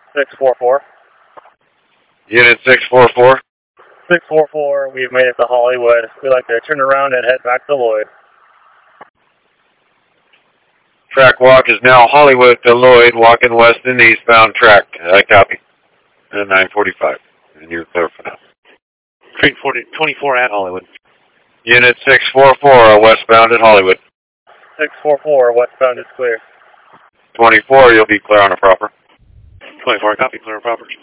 644. Unit 644. 644, we've made it to Hollywood. We'd like to turn around and head back to Lloyd. Track walk is now Hollywood to Lloyd, walking west and eastbound track. I copy. At 9:45. And you're clear for now. Train 24 at Hollywood. Unit 644, westbound at Hollywood. 644, westbound is clear. 24, you'll be clear on a proper. 24, copy, clear and proper.